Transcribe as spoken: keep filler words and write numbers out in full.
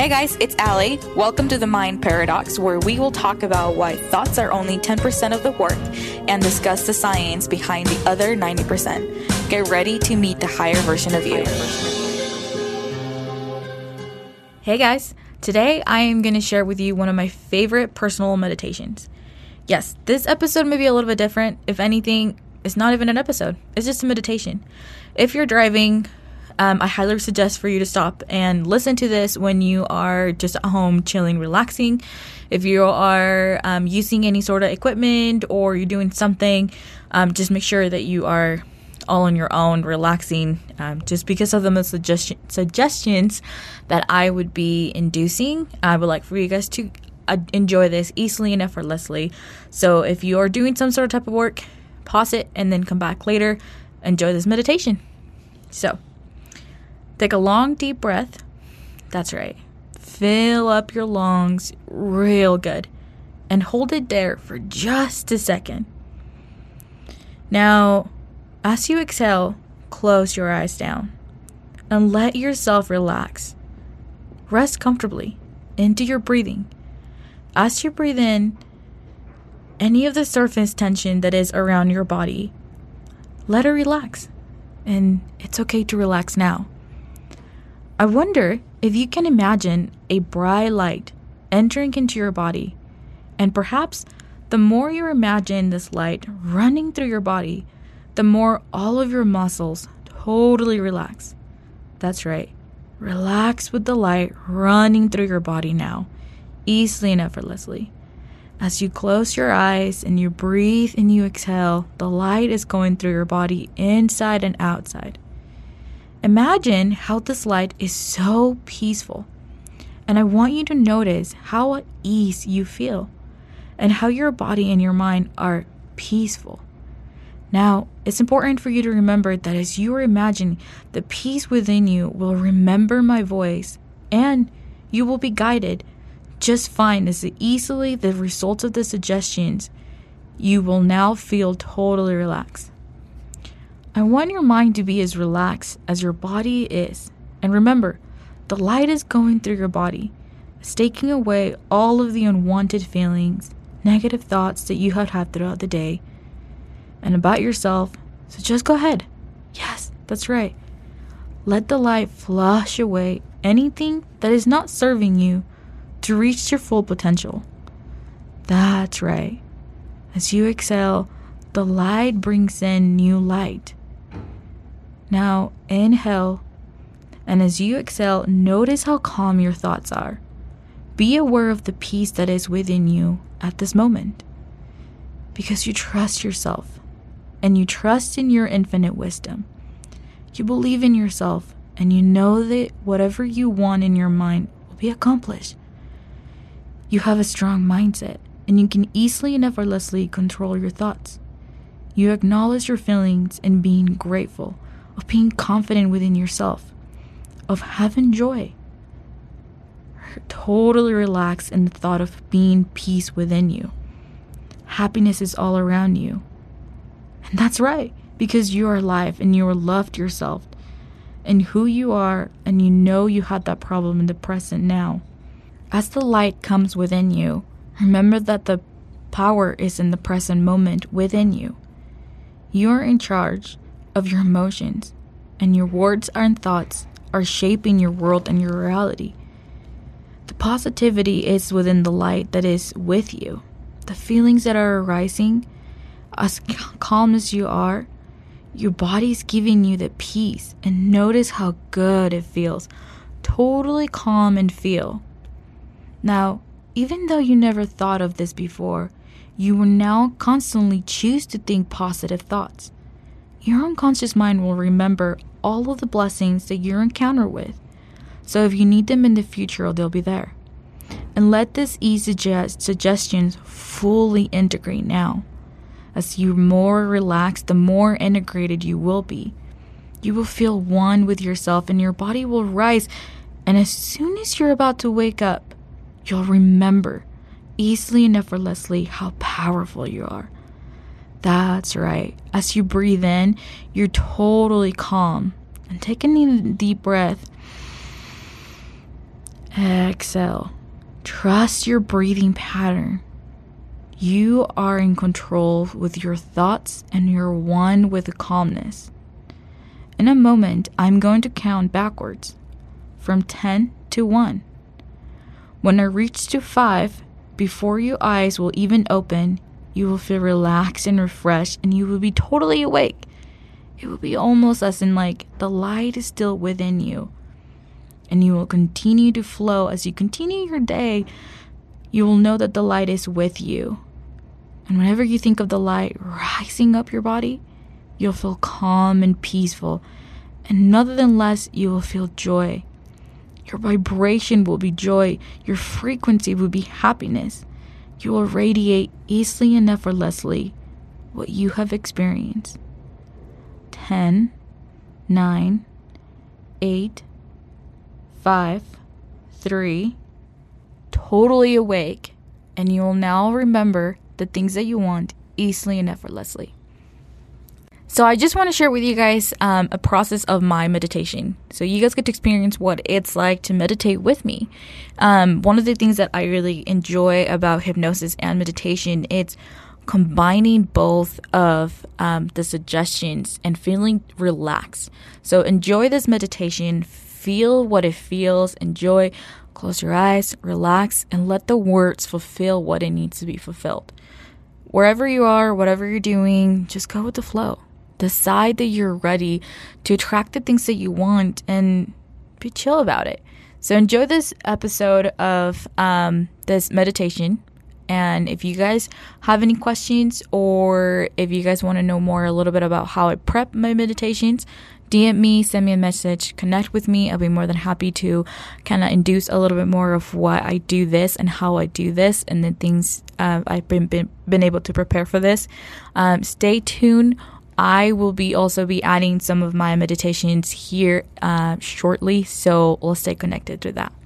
Hey guys, it's Allie. Welcome to the Mind Paradox, where we will talk about why thoughts are only ten percent of the work and discuss the science behind the other ninety percent. Get ready to meet the higher version of you. Hey guys, today I am going to share with you one of my favorite personal meditations. Yes, this episode may be a little bit different. If anything, it's not even an episode. It's just a meditation. If you're driving, Um, I highly suggest for you to stop and listen to this when you are just at home chilling, relaxing. If you are um, using any sort of equipment or you're doing something, um, just make sure that you are all on your own, relaxing, um, just because of the suggestion- suggestions that I would be inducing. I would like for you guys to uh, enjoy this easily and effortlessly. So if you are doing some sort of type of work, pause it and then come back later. Enjoy this meditation. So, take a long, deep breath. That's right. Fill up your lungs real good. And hold it there for just a second. Now, as you exhale, close your eyes down. And let yourself relax. Rest comfortably into your breathing. As you breathe in, any of the surface tension that is around your body, let it relax. And it's okay to relax now. I wonder if you can imagine a bright light entering into your body, and perhaps the more you imagine this light running through your body, the more all of your muscles totally relax. That's right. Relax with the light running through your body now, easily and effortlessly. As you close your eyes and you breathe and you exhale, the light is going through your body inside and outside. Imagine how this light is so peaceful. And I want you to notice how at ease you feel and how your body and your mind are peaceful. Now, it's important for you to remember that as you are imagining, the peace within you will remember my voice and you will be guided just fine as easily the results of the suggestions. You will now feel totally relaxed. I want your mind to be as relaxed as your body is. And remember, the light is going through your body. It's taking away all of the unwanted feelings, negative thoughts that you have had throughout the day and about yourself. So just go ahead. Yes, that's right. Let the light flush away anything that is not serving you to reach your full potential. That's right. As you exhale, the light brings in new light. Now, inhale, and as you exhale, notice how calm your thoughts are. Be aware of the peace that is within you at this moment, because you trust yourself, and you trust in your infinite wisdom. You believe in yourself, and you know that whatever you want in your mind will be accomplished. You have a strong mindset, and you can easily and effortlessly control your thoughts. You acknowledge your feelings and being grateful, of being confident within yourself, of having joy. Totally relax in the thought of being peace within you. Happiness is all around you. And that's right, because you are alive and you are loved yourself and who you are, and you know you had that problem in the present now. As the light comes within you, remember that the power is in the present moment within you. You are in charge of your emotions, and your words and thoughts are shaping your world and your reality. The positivity is within the light that is with you. The feelings that are arising, as calm as you are, your body is giving you the peace, and notice how good it feels. Totally calm and feel. Now, even though you never thought of this before, you will now constantly choose to think positive thoughts. Your unconscious mind will remember all of the blessings that you encounter with. So if you need them in the future, they'll be there. And let this ease suggest suggestions fully integrate now. As you're more relaxed, the more integrated you will be. You will feel one with yourself, and your body will rise. And as soon as you're about to wake up, you'll remember easily and effortlessly how powerful you are. That's right. As you breathe in, you're totally calm. And take a deep breath. Exhale. Trust your breathing pattern. You are in control with your thoughts and you're one with calmness. In a moment, I'm going to count backwards from ten to one. When I reach to five, before your eyes will even open, you will feel relaxed and refreshed and you will be totally awake. It will be almost as in like the light is still within you. And you will continue to flow as you continue your day. You will know that the light is with you. And whenever you think of the light rising up your body, you'll feel calm and peaceful. And nonetheless, you will feel joy. Your vibration will be joy. Your frequency will be happiness. You will radiate easily and effortlessly what you have experienced. ten, nine, eight, five, three, totally awake. And you will now remember the things that you want easily and effortlessly. So I just want to share with you guys um, a process of my meditation. So you guys get to experience what it's like to meditate with me. Um, one of the things that I really enjoy about hypnosis and meditation, it's combining both of um, the suggestions and feeling relaxed. So enjoy this meditation. Feel what it feels. Enjoy. Close your eyes, relax, and let the words fulfill what it needs to be fulfilled. Wherever you are, whatever you're doing, just go with the flow. Decide that you're ready to attract the things that you want and be chill about it. So enjoy this episode of um, this meditation. And if you guys have any questions or if you guys want to know more a little bit about how I prep my meditations, D M me, send me a message, connect with me. I'll be more than happy to kind of induce a little bit more of why I do this and how I do this and the things uh, I've been, been been able to prepare for this. Um, stay tuned. I will be also be adding some of my meditations here uh, shortly, so we'll stay connected to that.